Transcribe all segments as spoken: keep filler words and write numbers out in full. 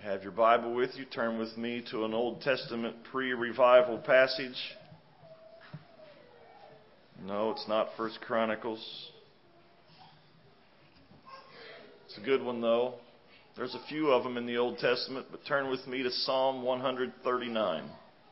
If you have your Bible with you, turn with me to an Old Testament pre-revival passage. No, it's not First Chronicles. It's a good one, though. There's a few of them in the Old Testament, but turn with me to Psalm one thirty-nine.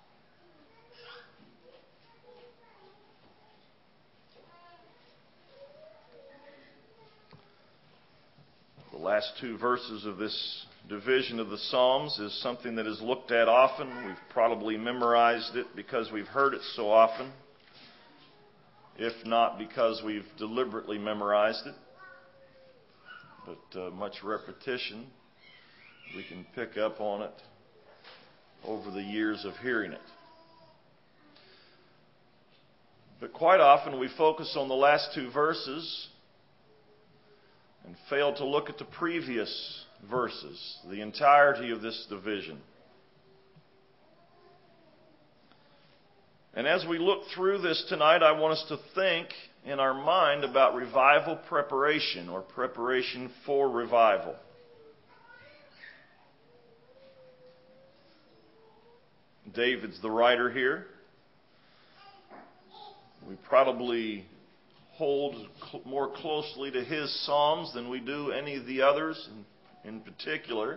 The last two verses of this division of the Psalms is something that is looked at often. We've probably memorized it because we've heard it so often, if not because we've deliberately memorized it. But uh, much repetition, we can pick up on it over the years of hearing it. But quite often we focus on the last two verses and fail to look at the previous verses, the entirety of this division. And as we look through this tonight, I want us to think in our mind about revival preparation, or preparation for revival. David's the writer here. We probably hold cl- more closely to his Psalms than we do any of the others in, in particular.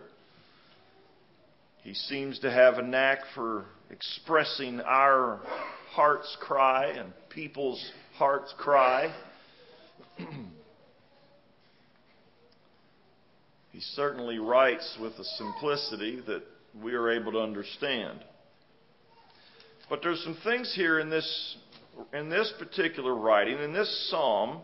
He seems to have a knack for expressing our heart's cry and people's heart's cry. He certainly writes with a simplicity that we are able to understand. But there's some things here in this in this particular writing, in this psalm,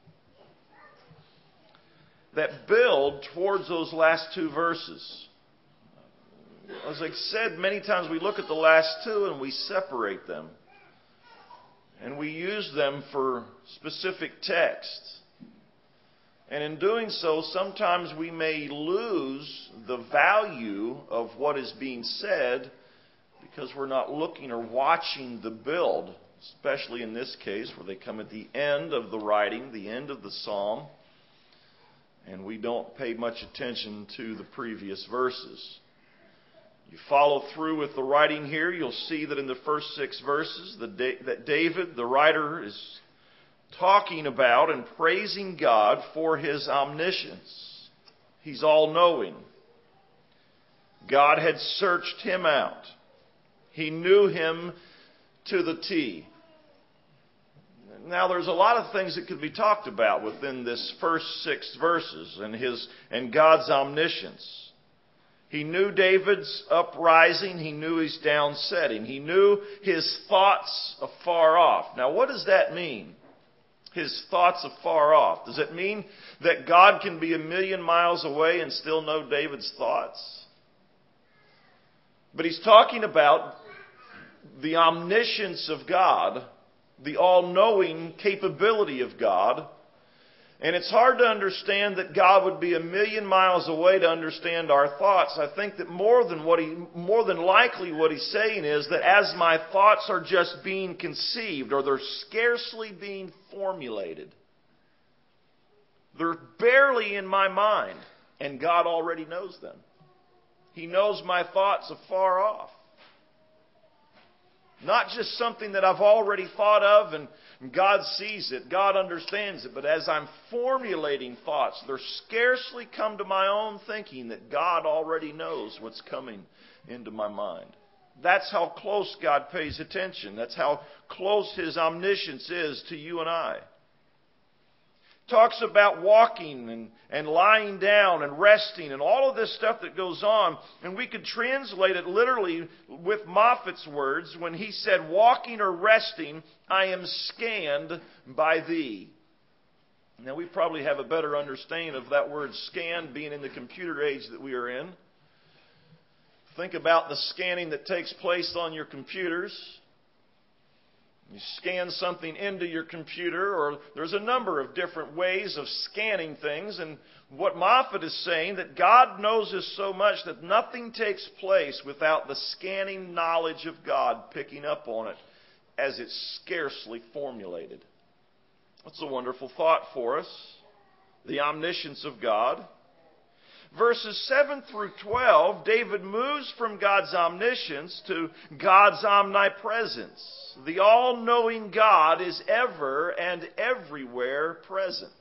that build towards those last two verses. As I said, many times we look at the last two and we separate them. And we use them for specific texts. And in doing so, sometimes we may lose the value of what is being said because we're not looking or watching the build, especially in this case where they come at the end of the writing, the end of the psalm, and we don't pay much attention to the previous verses. You follow through with the writing here, you'll see that in the first six verses that David, the writer, is talking about and praising God for his omniscience. He's all-knowing. God had searched him out. He knew him to the T. Now, there's a lot of things that could be talked about within this first six verses and his and God's omniscience. He knew David's uprising. He knew his downsetting. He knew his thoughts afar off. Now, what does that mean? His thoughts afar off. Does it mean that God can be a million miles away and still know David's thoughts? But he's talking about the omniscience of God, the all-knowing capability of God. And it's hard to understand that God would be a million miles away to understand our thoughts. I think that more than what he, more than likely what he's saying is that as my thoughts are just being conceived, or they're scarcely being formulated, they're barely in my mind, and God already knows them. He knows my thoughts afar off. Not just something that I've already thought of and God sees it, God understands it, but as I'm formulating thoughts, they're scarcely come to my own thinking that God already knows what's coming into my mind. That's how close God pays attention. That's how close his omniscience is to you and I. Talks about walking and, and lying down and resting and all of this stuff that goes on. And we could translate it literally with Moffat's words when he said, walking or resting, I am scanned by thee. Now we probably have a better understanding of that word scanned being in the computer age that we are in. Think about the scanning that takes place on your computers. You scan something into your computer, or there's a number of different ways of scanning things. And what Moffat is saying, that God knows us so much that nothing takes place without the scanning knowledge of God picking up on it as it's scarcely formulated. That's a wonderful thought for us. The omniscience of God. verses seven through twelve, David moves from God's omniscience to God's omnipresence. The all-knowing God is ever and everywhere present.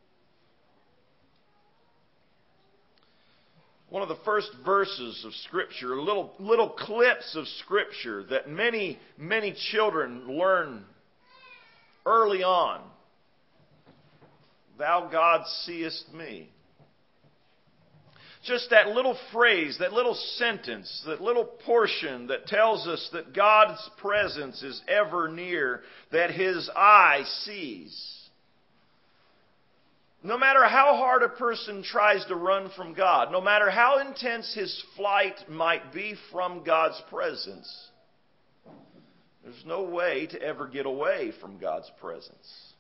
One of the first verses of Scripture, little, little clips of Scripture that many, many children learn early on. Thou, God, seest me. Just that little phrase, that little sentence, that little portion that tells us that God's presence is ever near, that His eye sees. No matter how hard a person tries to run from God, no matter how intense his flight might be from God's presence, there's no way to ever get away from God's presence.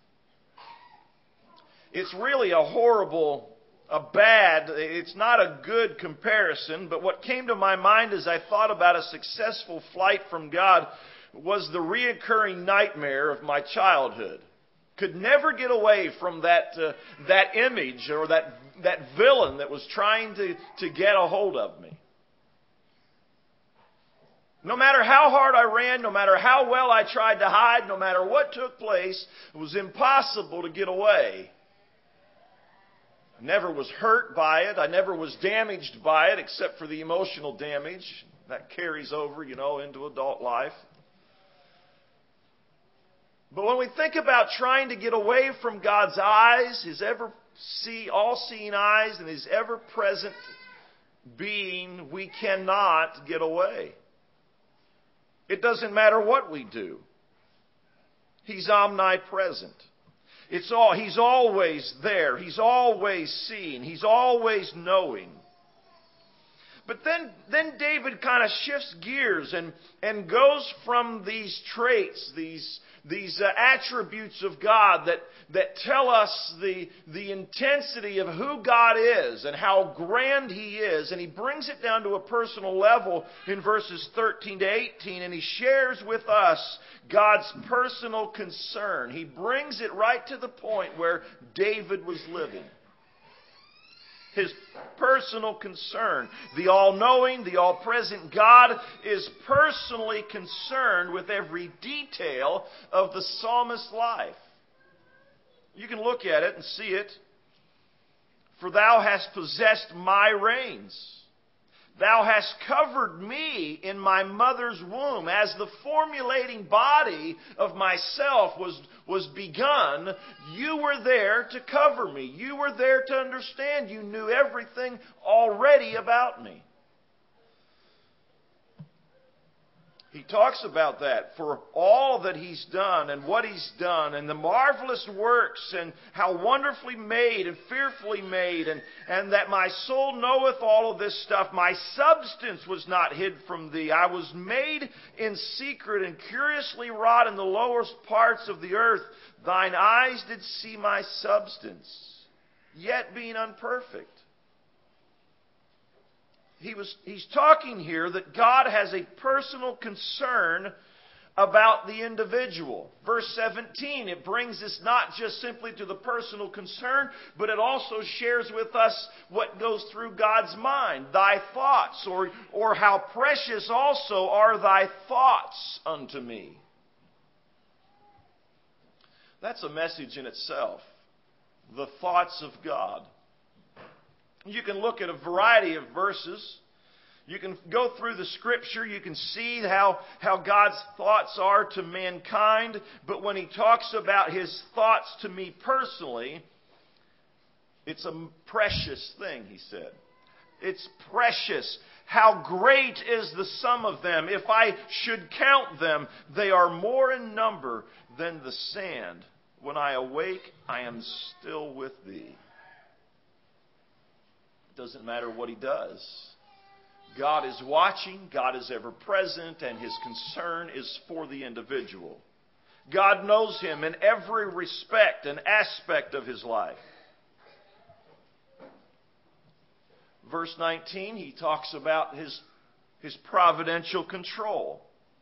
It's really a horrible, a bad, it's not a good comparison, but what came to my mind as I thought about a successful flight from God was the reoccurring nightmare of my childhood. Could never get away from that uh, that image or that that villain that was trying to, to get a hold of me. No matter how hard I ran, no matter how well I tried to hide, no matter what took place, it was impossible to get away. I never was hurt by it. I never was damaged by it, except for the emotional damage. That carries over, you know, into adult life. But when we think about trying to get away from God's eyes, His ever see, all-seeing eyes, and His ever-present being, we cannot get away. It doesn't matter what we do. He's omnipresent. It's all, He's always there. He's always seeing. He's always knowing. But then, then David kind of shifts gears and, and goes from these traits, these, these uh, attributes of God that, that tell us the, the intensity of who God is and how grand He is. And he brings it down to a personal level in verses thirteen to eighteen. And he shares with us God's personal concern. He brings it right to the point where David was living. His personal concern. The all-knowing, the all-present God is personally concerned with every detail of the psalmist's life. You can look at it and see it. For thou hast possessed my reins. Thou hast covered me in my mother's womb. As the formulating body of myself was, was begun, you were there to cover me. You were there to understand. You knew everything already about me. He talks about that for all that He's done and what He's done and the marvelous works and how wonderfully made and fearfully made and, and that my soul knoweth all of this stuff. My substance was not hid from Thee. I was made in secret and curiously wrought in the lowest parts of the earth. Thine eyes did see my substance, yet being unperfect. He was, he's talking here that God has a personal concern about the individual. Verse seventeen, it brings us not just simply to the personal concern, but it also shares with us what goes through God's mind. Thy thoughts, or, or how precious also are thy thoughts unto me. That's a message in itself. The thoughts of God. You can look at a variety of verses. You can go through the Scripture. You can see how, how God's thoughts are to mankind. But when He talks about His thoughts to me personally, it's a precious thing, He said. It's precious. How great is the sum of them? If I should count them, they are more in number than the sand. When I awake, I am still with Thee. Doesn't matter what He does. God is watching, God is ever present, and His concern is for the individual. God knows him in every respect and aspect of his life. Verse nineteen, he talks about his, his providential control.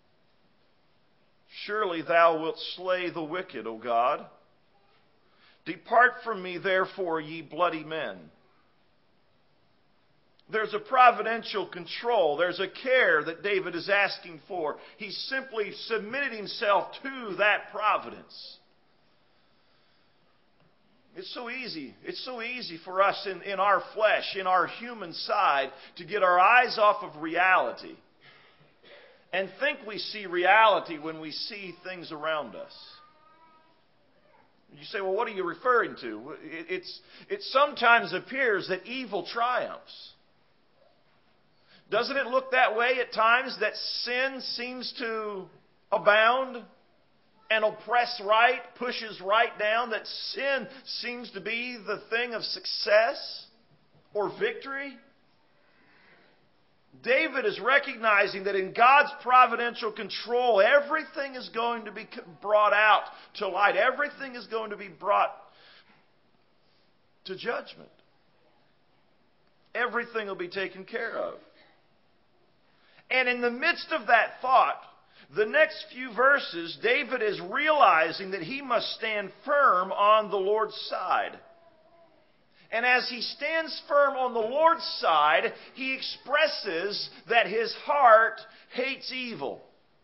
Surely Thou wilt slay the wicked, O God. Depart from me, therefore, ye bloody men. There's a providential control. There's a care that David is asking for. He's simply submitted himself to that providence. It's so easy. It's so easy for us in, in our flesh, in our human side, to get our eyes off of reality and think we see reality when we see things around us. You say, well, what are you referring to? It, it's, it sometimes appears that evil triumphs. Doesn't it look that way at times, that sin seems to abound and oppress right, pushes right down, that sin seems to be the thing of success or victory? David is recognizing that in God's providential control, everything is going to be brought out to light. Everything is going to be brought to judgment. Everything will be taken care of. And in the midst of that thought, the next few verses, David is realizing that he must stand firm on the Lord's side. And as he stands firm on the Lord's side, he expresses that his heart hates evil,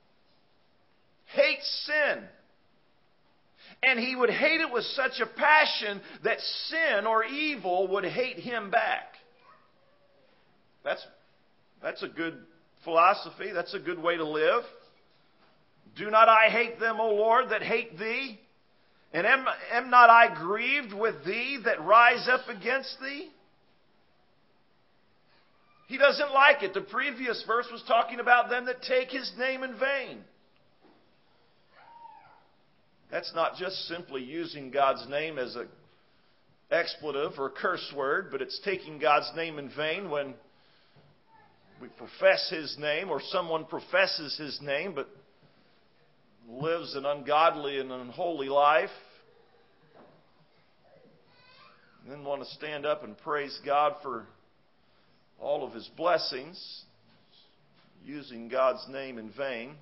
hates sin. And he would hate it with such a passion that sin or evil would hate him back. That's, that's a good philosophy. That's a good way to live. Do not I hate them, O Lord, that hate thee? And am, am not I grieved with thee that rise up against thee? He doesn't like it. The previous verse was talking about them that take his name in vain. That's not just simply using God's name as an expletive or curse word, but it's taking God's name in vain when we profess his name, or someone professes his name but lives an ungodly and unholy life, and then want to stand up and praise God for all of his blessings, using God's name in vain.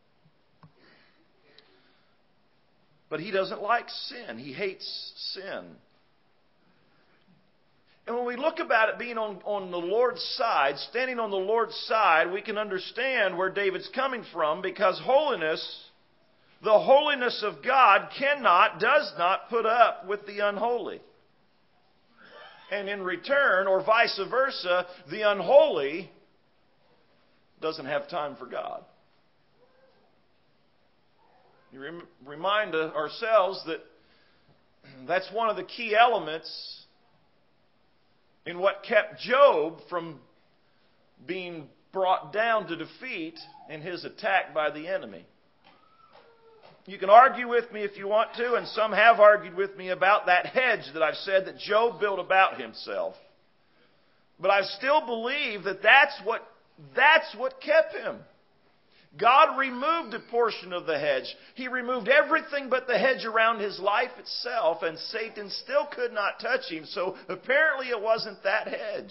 But he doesn't like sin. He hates sin. And when we look about it being on, on the Lord's side, standing on the Lord's side, we can understand where David's coming from, because holiness, the holiness of God cannot, does not put up with the unholy. And in return, or vice versa, the unholy doesn't have time for God. You rem- remind ourselves that that's one of the key elements in what kept Job from being brought down to defeat in his attack by the enemy. You can argue with me if you want to, and some have argued with me about that hedge that I've said that Job built about himself. But I still believe that that's what, that's what kept him. God removed a portion of the hedge. He removed everything but the hedge around his life itself, and Satan still could not touch him. So apparently it wasn't that hedge.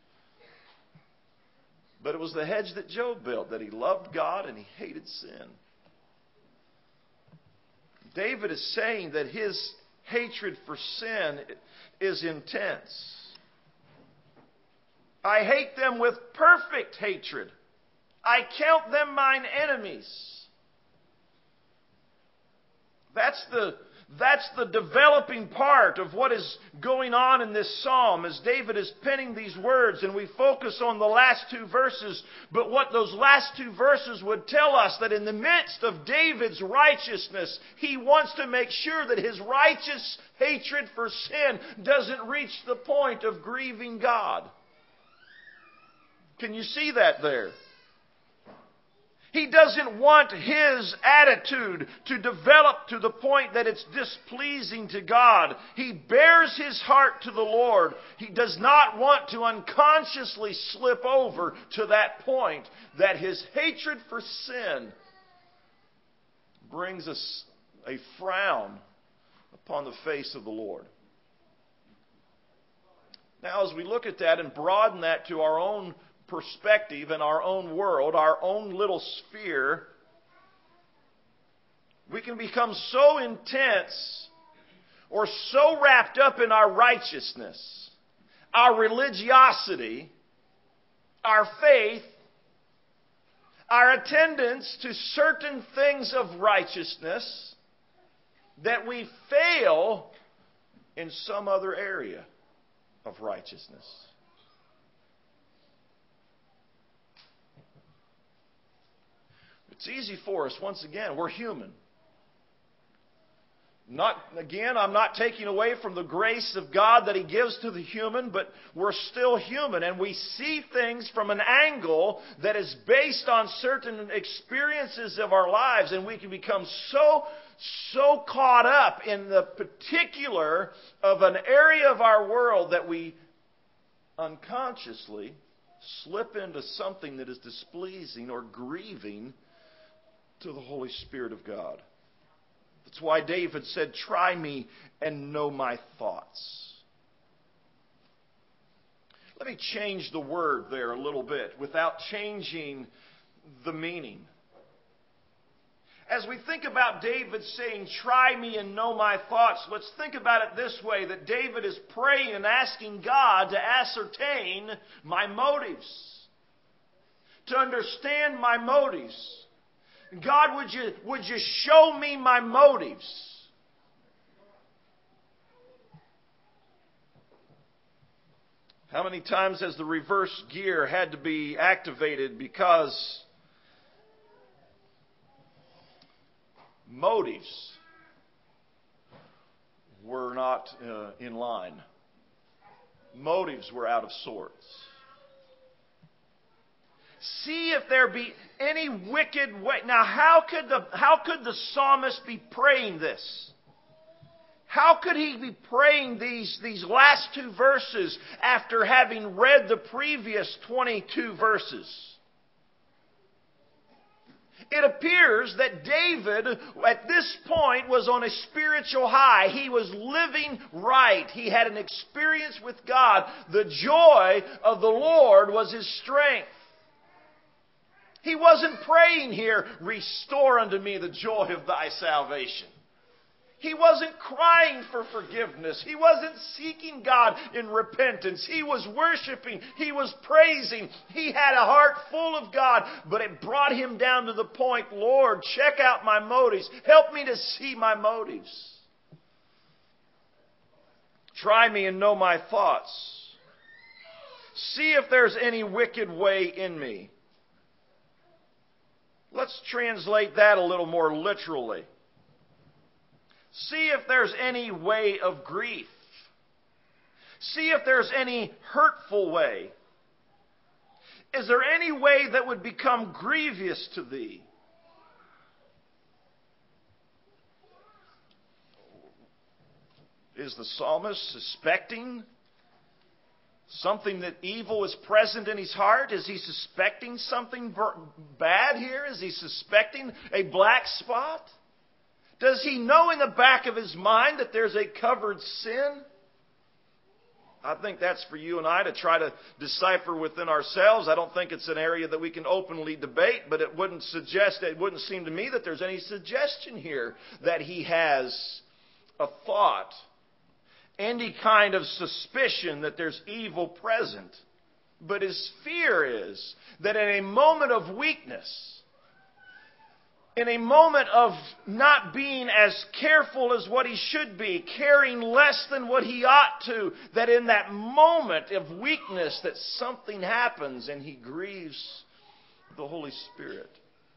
But it was the hedge that Job built, that he loved God and he hated sin. David is saying that his hatred for sin is intense. I hate them with perfect hatred. I count them mine enemies. That's the, that's the developing part of what is going on in this psalm as David is penning these words, and we focus on the last two verses. But what those last two verses would tell us, that in the midst of David's righteousness, he wants to make sure that his righteous hatred for sin doesn't reach the point of grieving God. Can you see that there? He doesn't want his attitude to develop to the point that it's displeasing to God. He bears his heart to the Lord. He does not want to unconsciously slip over to that point that his hatred for sin brings us a frown upon the face of the Lord. Now, as we look at that and broaden that to our own perspective in our own world, our own little sphere, we can become so intense or so wrapped up in our righteousness, our religiosity, our faith, our attendance to certain things of righteousness, that we fail in some other area of righteousness. It's easy for us. Once again, we're human. Not, again, I'm not taking away from the grace of God that He gives to the human, but we're still human, and we see things from an angle that is based on certain experiences of our lives, and we can become so, so caught up in the particular of an area of our world that we unconsciously slip into something that is displeasing or grieving to the Holy Spirit of God. That's why David said, "Try me and know my thoughts." Let me change the word there a little bit without changing the meaning. As we think about David saying, "Try me and know my thoughts," let's think about it this way, that David is praying and asking God to ascertain my motives, to understand my motives. God, would you, would you show me my motives? How many times has the reverse gear had to be activated because motives were not uh, in line? Motives were out of sorts. See if there be any wicked way. Now, how could the how could the psalmist be praying this? How could he be praying these, these last two verses after having read the previous twenty-two verses? It appears that David, at this point, was on a spiritual high. He was living right. He had an experience with God. The joy of the Lord was his strength. He wasn't praying here, "Restore unto me the joy of thy salvation." He wasn't crying for forgiveness. He wasn't seeking God in repentance. He was worshiping. He was praising. He had a heart full of God. But it brought him down to the point, "Lord, check out my motives. Help me to see my motives. Try me and know my thoughts. See if there's any wicked way in me." Let's translate that a little more literally. See if there's any way of grief. See if there's any hurtful way. Is there any way that would become grievous to thee? Is the psalmist suspecting something that evil is present in his heart? Is he suspecting something bad here? Is he suspecting a black spot? Does he know in the back of his mind that there's a covered sin? I think that's for you and I to try to decipher within ourselves. I don't think it's an area that we can openly debate, but it wouldn't suggest, it wouldn't seem to me that there's any suggestion here that he has a thought, any kind of suspicion that there's evil present. But his fear is that in a moment of weakness, in a moment of not being as careful as what he should be, caring less than what he ought to, that in that moment of weakness that something happens and he grieves the Holy Spirit.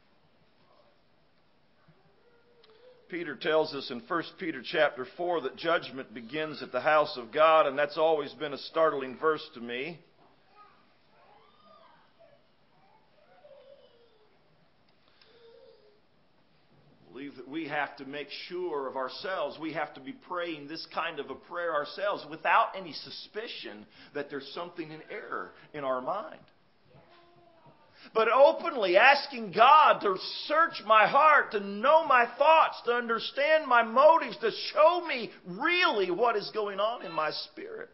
Peter tells us in First Peter chapter four that judgment begins at the house of God, and that's always been a startling verse to me. I believe that we have to make sure of ourselves. We have to be praying this kind of a prayer ourselves without any suspicion that there's something in error in our mind. But openly asking God to search my heart, to know my thoughts, to understand my motives, to show me really what is going on in my spirit.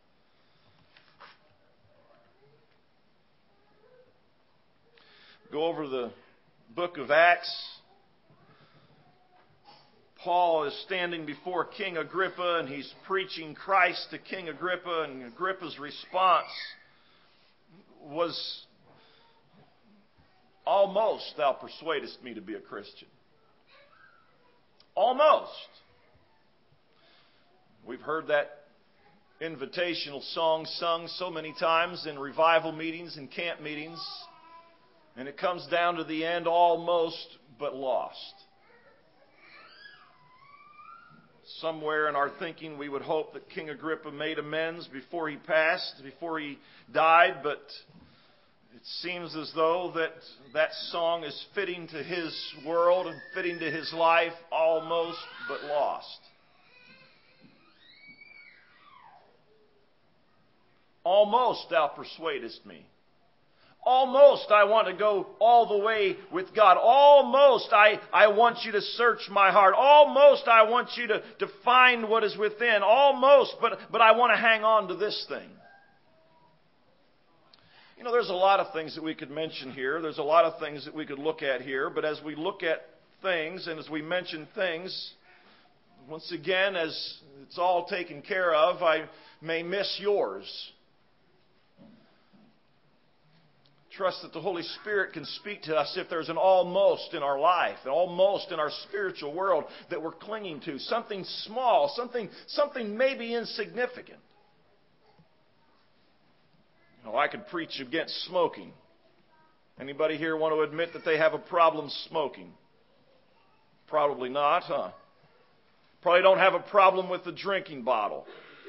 Go over the book of Acts. Paul is standing before King Agrippa and he's preaching Christ to King Agrippa, and Agrippa's response was Almost thou persuadest me to be a Christian. Almost. We've heard that invitational song sung so many times in revival meetings and camp meetings. And it comes down to the end, almost but lost. Somewhere in our thinking, we would hope that King Agrippa made amends before he passed, before he died, but it seems as though that that song is fitting to his world and fitting to his life, almost but lost. Almost thou persuadest me. Almost I want to go all the way with God. Almost I, I want you to search my heart. Almost I want you to, to find what is within. Almost, but, but I want to hang on to this thing. You know, there's a lot of things that we could mention here. There's a lot of things that we could look at here. But as we look at things and as we mention things, once again, as it's all taken care of, I may miss yours. Trust that the Holy Spirit can speak to us if there's an almost in our life, an almost in our spiritual world that we're clinging to. Something small, something, something maybe insignificant. You know, I could preach against smoking. Anybody here want to admit that they have a problem smoking? Probably not, huh? Probably don't have a problem with the drinking bottle.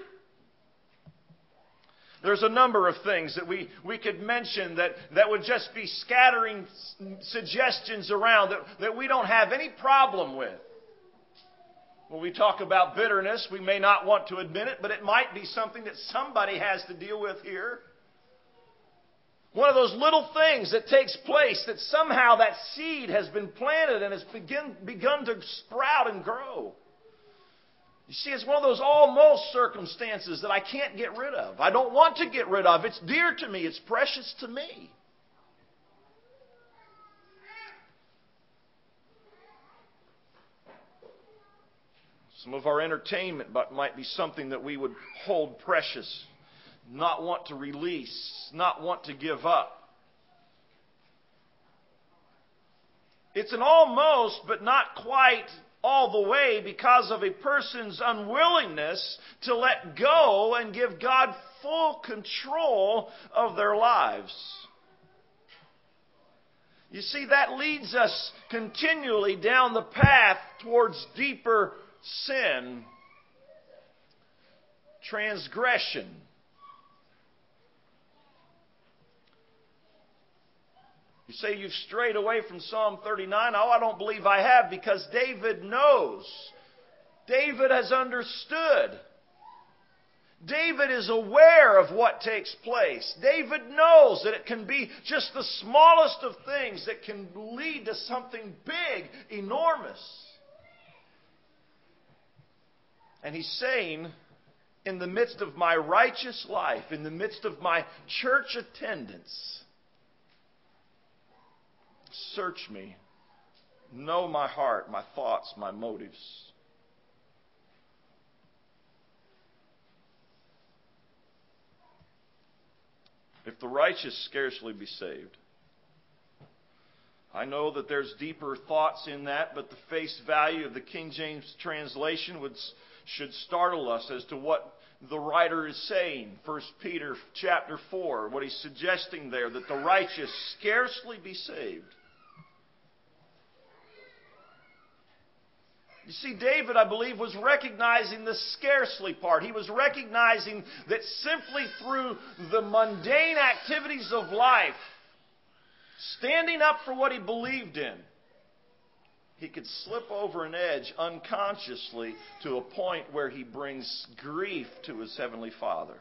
There's a number of things that we, we could mention that, that would just be scattering suggestions around that, that we don't have any problem with. When we talk about bitterness, we may not want to admit it, but it might be something that somebody has to deal with here. One of those little things that takes place, that somehow that seed has been planted and has begin, begun to sprout and grow. You see, it's one of those almost circumstances that I can't get rid of. I don't want to get rid of. It's dear to me. It's precious to me. Some of our entertainment might be something that we would hold precious, not want to release, not want to give up. It's an almost, but not quite all the way, because of a person's unwillingness to let go and give God full control of their lives. You see, that leads us continually down the path towards deeper sin, transgression. You say you've strayed away from Psalm thirty-nine. Oh, I don't believe I have, because David knows. David has understood. David is aware of what takes place. David knows that it can be just the smallest of things that can lead to something big, enormous. And he's saying, in the midst of my righteous life, in the midst of my church attendance, search me. Know my heart, my thoughts, my motives. If the righteous scarcely be saved. I know that there's deeper thoughts in that, but the face value of the King James translation would, should startle us as to what the writer is saying. First Peter chapter four, what he's suggesting there, that the righteous scarcely be saved. You see, David, I believe, was recognizing the scarcely part. He was recognizing that simply through the mundane activities of life, standing up for what he believed in, he could slip over an edge unconsciously to a point where he brings grief to his Heavenly Father.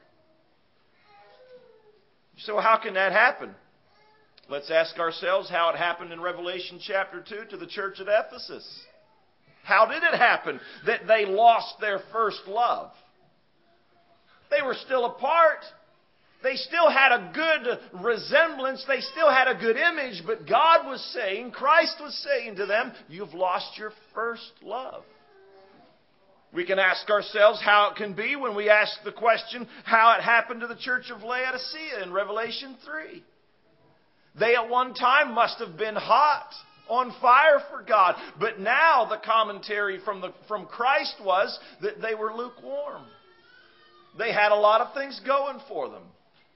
So how can that happen? Let's ask ourselves how it happened in Revelation chapter two to the church at Ephesus. How did it happen that they lost their first love? They were still apart. They still had a good resemblance. They still had a good image. But God was saying, Christ was saying to them, you've lost your first love. We can ask ourselves how it can be when we ask the question how it happened to the church of Laodicea in Revelation three. They at one time must have been hot, on fire for God. But now the commentary from, the, from Christ was that they were lukewarm. They had a lot of things going for them,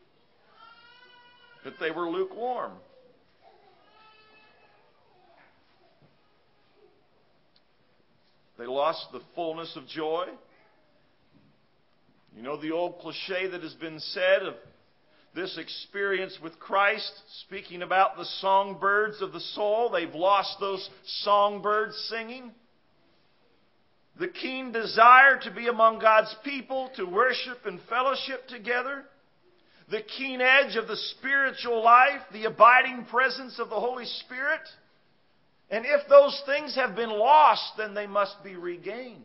but they were lukewarm. They lost the fullness of joy. You know the old cliche that has been said of this experience with Christ, speaking about the songbirds of the soul. They've lost those songbirds singing. The keen desire to be among God's people, to worship and fellowship together. The keen edge of the spiritual life, the abiding presence of the Holy Spirit. And if those things have been lost, then they must be regained.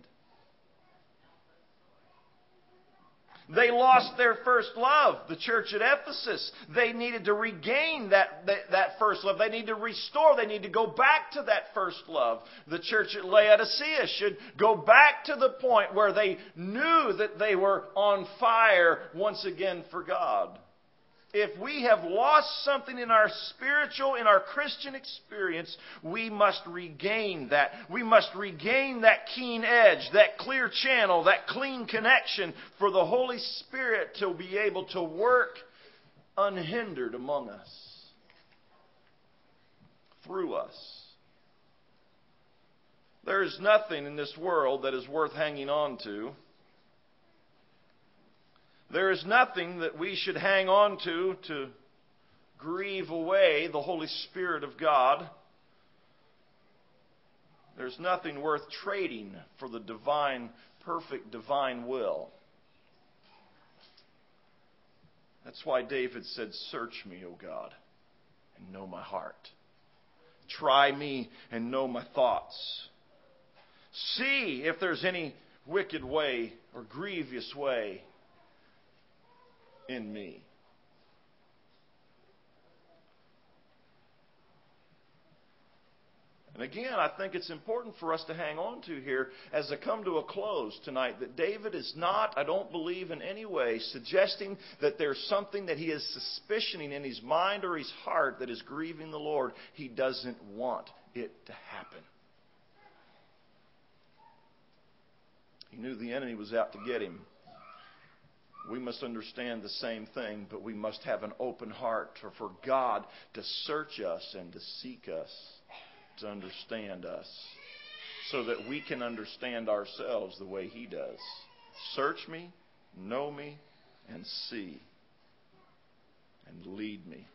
They lost their first love, the church at Ephesus. They needed to regain that, that, that first love. They need to restore. They need to go back to that first love. The church at Laodicea should go back to the point where they knew that they were on fire once again for God. If we have lost something in our spiritual, in our Christian experience, we must regain that. We must regain that keen edge, that clear channel, that clean connection for the Holy Spirit to be able to work unhindered among us, through us. There is nothing in this world that is worth hanging on to. There is nothing that we should hang on to to grieve away the Holy Spirit of God. There's nothing worth trading for the divine, perfect divine will. That's why David said, "Search me, O God, and know my heart. Try me and know my thoughts. See if there's any wicked way or grievous way in me." And again, I think it's important for us to hang on to here as I come to a close tonight that David is not, I don't believe in any way, suggesting that there's something that he is suspicioning in his mind or his heart that is grieving the Lord. He doesn't want it to happen. He knew the enemy was out to get him. We must understand the same thing, but we must have an open heart for, for God to search us and to seek us, to understand us, so that we can understand ourselves the way He does. Search me, know me, and see, and lead me.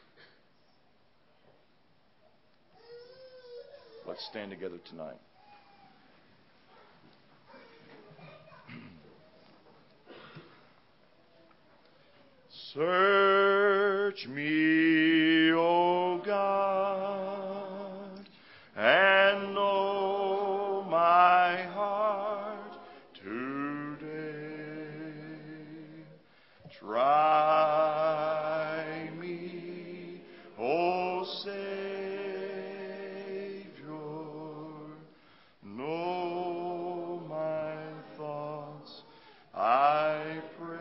Let's stand together tonight. Search me, O God, and know my heart today. Try me, O Savior, know my thoughts, I pray.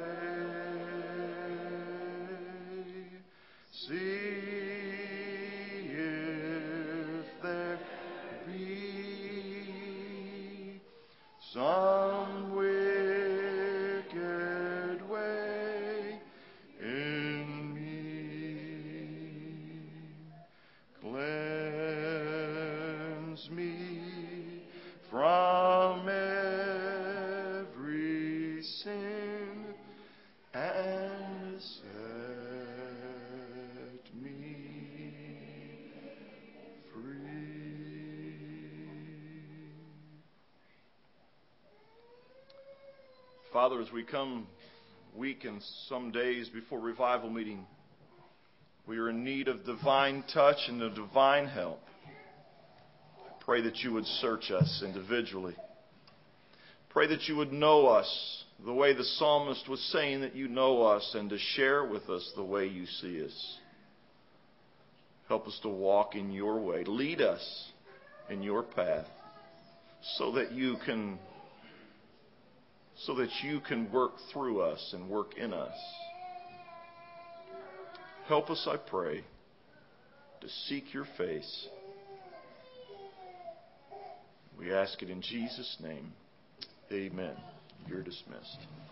See if there be some wicked way in me. Cleanse me from every sin and set Father, as we come week and some days before revival meeting, we are in need of divine touch and of divine help. I pray that you would search us individually. Pray that you would know us the way the psalmist was saying that you know us, and to share with us the way you see us. Help us to walk in your way. Lead us in your path so that you can so that you can work through us and work in us. Help us, I pray. to seek your face. We ask it in Jesus' name. Amen. You're dismissed.